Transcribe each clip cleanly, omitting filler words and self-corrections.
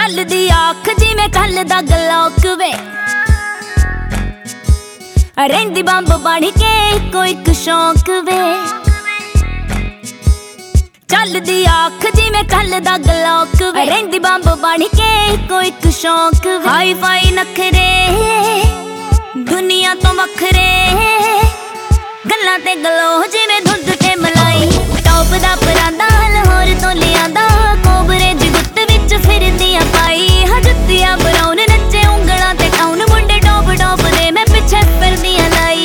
ਚੱਲਦੀ ਆਖ ਜਿਵੇਂ ਚੱਲਦਾ ਗਲੋਕ ਵੇ, ਰਹਿੰਦੀ ਬੰਬ ਬਣ ਕੇ ਇੱਕੋ ਇੱਕ ਸ਼ੌਂਕ ਵੇ। ਚੱਲਦੀ ਆਖ ਜਿਵੇਂ ਚੱਲਦਾ ਗਲੋਕ ਵੇ, ਰਹਿੰਦੀ ਬੰਬ ਬਣ ਕੇ ਇੱਕੋ ਇੱਕ ਸ਼ੌਂਕ ਵੇ। ਹਾਈ ਫਾਈ ਨਖਰੇ ਦੁਨੀਆ ਤੋਂ ਵੱਖਰੇ, ਗੱਲਾਂ ਤੇ ਗਲੋ ਜਿਵੇਂ ਦੁੱਧ ਤੇ ਮਲਾਈ। ਟੌਪ ਦਾ ਪਰਾਂਦਾ ਲਾਹੌਰ ਤੋਂ ਲਿਆਂਦਾ, ਕੋਬਰੇ ਦੀ ਗੁੱਤ ਵਿੱਚ ਫਿਰਦੀਆਂ ਪਾਈ। ਜੁੱਤੀਆਂ ਬਰਾਉਨ ਨੱਚੇ ਉਂਗਲਾਂ ਤੇ ਟਾਉਨ, ਮੁੰਡੇ ਟੌਪ ਟੌਪ ਦੇ ਮੈਂ ਪਿੱਛੇ ਫਿਰਦੀਆਂ ਲਾਈ।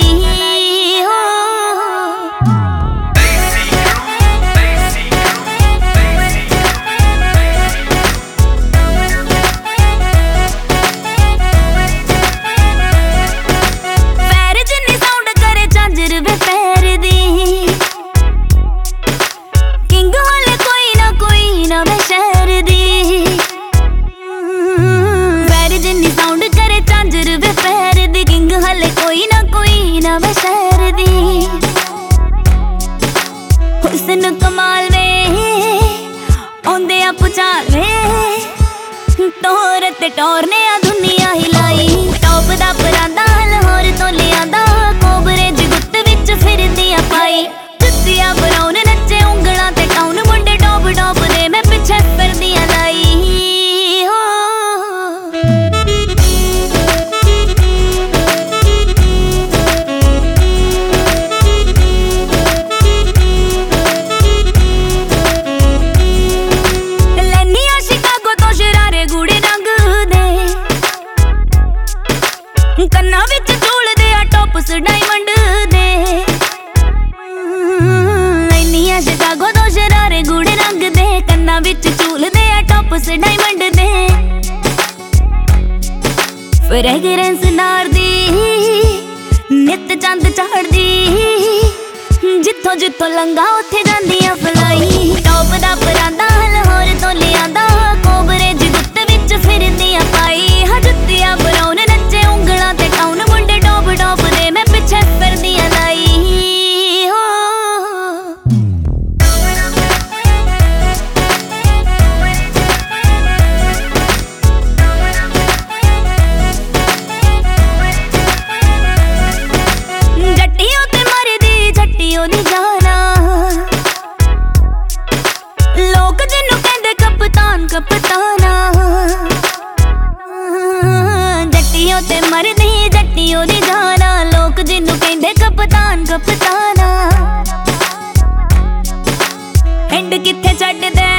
ਹੁਸਨ ਕਮਾਲ ਵੇ ਆਉਂਦੇ ਆ ਪੁਚਾਲ ਵੇ, ਟੋਰ ਤੇ ਟੋਰ ਨੇ ਆ ਦੁਨੀਆ ਹਿਲਾਈ। ਟੌਪ ਦਾ ਪਰਾਂਦਾ ਲਾਹੌਰ ਤੋਂ ਲਿਆਂਦਾ, ਕੋਬਰੇ ਦੀ ਗੁੱਤ ਵਿੱਚ ਫਿਰਦੀਆਂ ਪਾਈ। ਜੁੱਤੀਆਂ ਬਰਾਉਨ ਨੱਚੇ ਉਂਗਲਾਂ ਤੇ ਟਾਉਨ, ਮੁੰਡੇ ਟੌਪ ਟੌਪ ਦੇ ਮੈਂ ਪਿੱਛੇ ਫਿਰਦੀਆਂ ਲਾਈ। ਕੰਨਾਂ ਵਿੱਚ ਝੂਲਦੇ ਆ ਟੋਪਸ ਡਾਇਮੰਡ ਦੇ, ਲੈਨੀਆਂ ਸ਼ਿਕਾਗੋ ਤੋਂ ਸ਼ਰਾਰੇ ਗੂੜੇ ਰੰਗ ਦੇ। ਕੰਨਾਂ ਵਿੱਚ ਝੂਲਦੇ ਆ ਟੋਪਸ ਡਾਇਮੰਡ ਦੇ, ਫ੍ਰੈਗਰੈਂਸ ਨਾਰ ਦੀ ਨਿੱਤ ਚੰਦ ਚੜ੍ਹਦੀ, ਜਿੱਥੋਂ ਜਿੱਥੋਂ ਲੰਘਾ ਉੱਥੇ ਜਾਂਦੀਆਂ ਫਲਾਈ। ਟੌਪ ਦਾ ਪਰਾਂਦਾ ਲਾਹੌਰ ਤੋਂ ਲਿਆਂਦਾ, ਕੋਬਰੇ ਦੀ ਗੁੱਤ ਵਿੱਚ ਫਿਰਦੀਆਂ ਪਾਈ। ਜੁੱਤੀਆਂ ਬਰਾਉਨ ਨੱਚੇ ਉਂਗਲਾਂ ਤੇ ਟਾਉਨ, ਮੁੰਡੇ ਟੌਪ ਟੌਪ ਦੇ ਮੈਂ ਪਿੱਛੇ ਫਿਰਦੀਆਂ ਲਾਈ। ਜੱਟੀਓ ਤੇ ਮਰਦੀ ਜੱਟੀਓ ਨੀ ਜਾਣਾ, ਲੋਕ ਜਿਹਨੂੰ ਕਹਿੰਦੇ ਕਪਤਾਨ ਕਪਤਾਨਾ। ਜੱਟੀਓ ਤੇ ਮਰਦੀ ਜੱਟੀਓ ਨੀ ਜਾਣਾ, ਲੋਕ ਜਿਹਨੂੰ ਕਹਿੰਦੇ ਕਪਤਾਨ ਕਪਤਾਨਾ। ਹੈਂਡ ਕਿੱਥੇ ਛੱਡਦੇ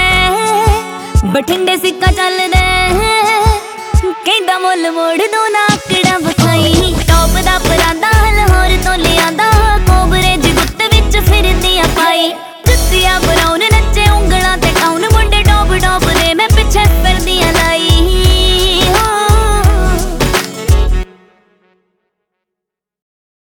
ਬਠਿੰਡੇ ਸਿੱਕਾ ਚੱਲਦਾ, ਕਹਿੰਦਾ ਮੁੱਲ ਮੋੜ ਦੋ ਨਾ ਆਕੜਾਂ।